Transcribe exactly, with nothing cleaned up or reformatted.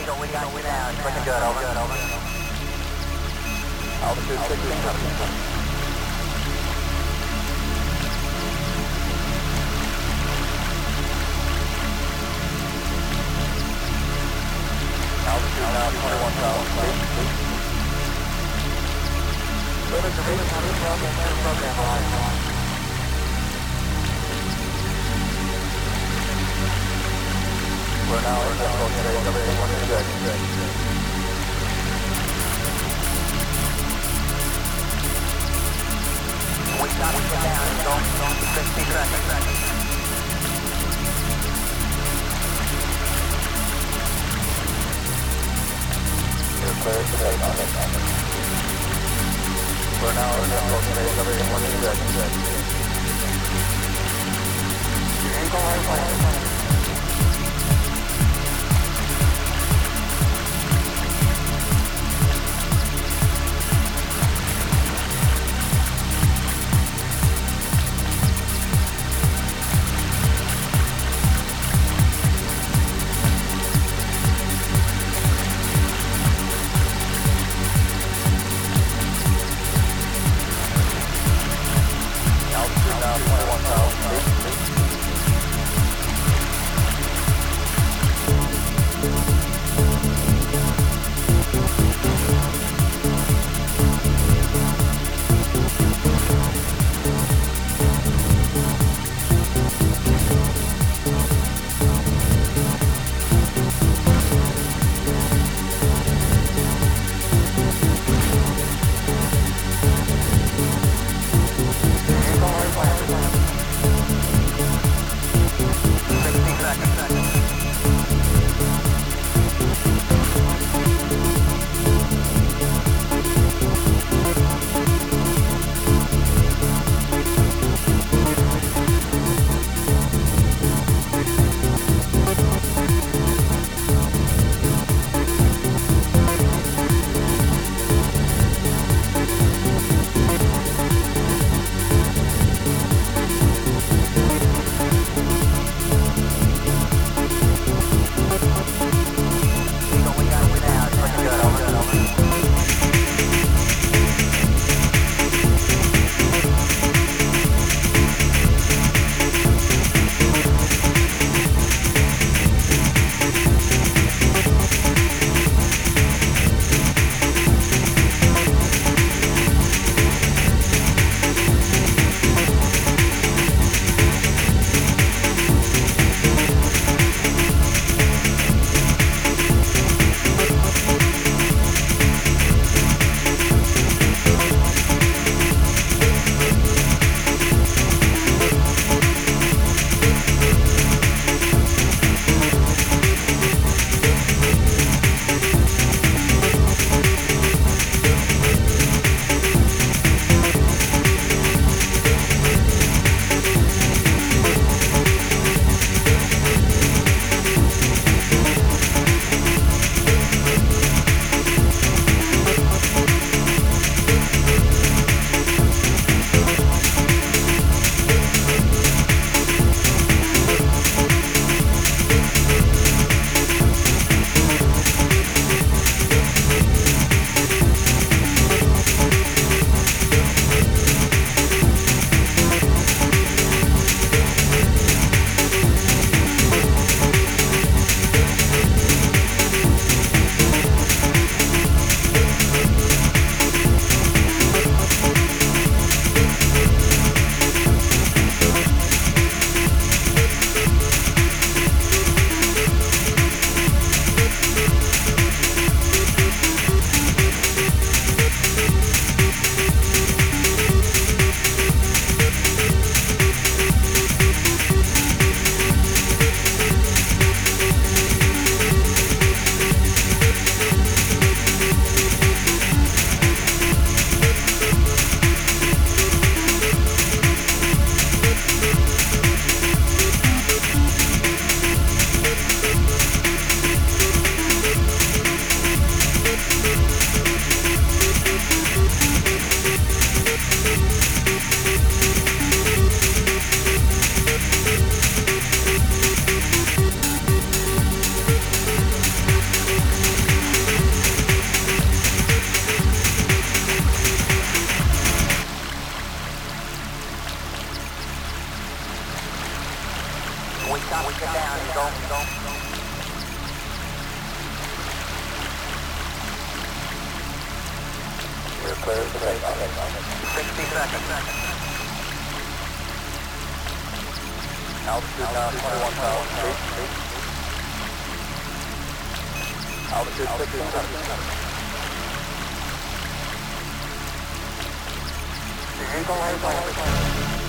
Eagle, we got you now. It's looking good, over. Good, over. Altitude sixteen hundred. Altitude now twenty-one thousand feet. Limit to reach on the program, program line. We're now in the phase, everything looking good. good. We got it down, don't, don't, sixty seconds. You're clear to take on it. We're now in the phase, everything looking good. good. Eagle right line. twenty-one thousand feet. You're clear for takeoff. sixty seconds. Altitude now twenty-one thousand feet. Altitude sixteen hundred. The Eagle has landed.